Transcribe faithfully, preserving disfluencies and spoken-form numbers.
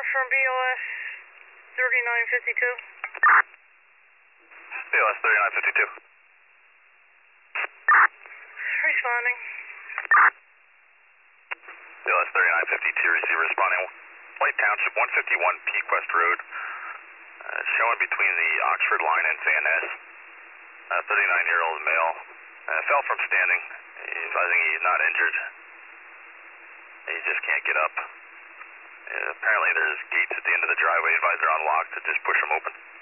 from B O S thirty-nine fifty-two. B O S thirty-nine fifty-two. Responding. B O S thirty-nine fifty-two, receiver responding. White Township, one fifty-one Peak West Road. Uh, showing between the Oxford line and Van Ness. A thirty-nine-year-old male. Uh, fell from standing. He's, I think he's not injured. He just can't get up. Uh, apparently there's gates at the end of the driveway. Advise they're unlocked to just push them open.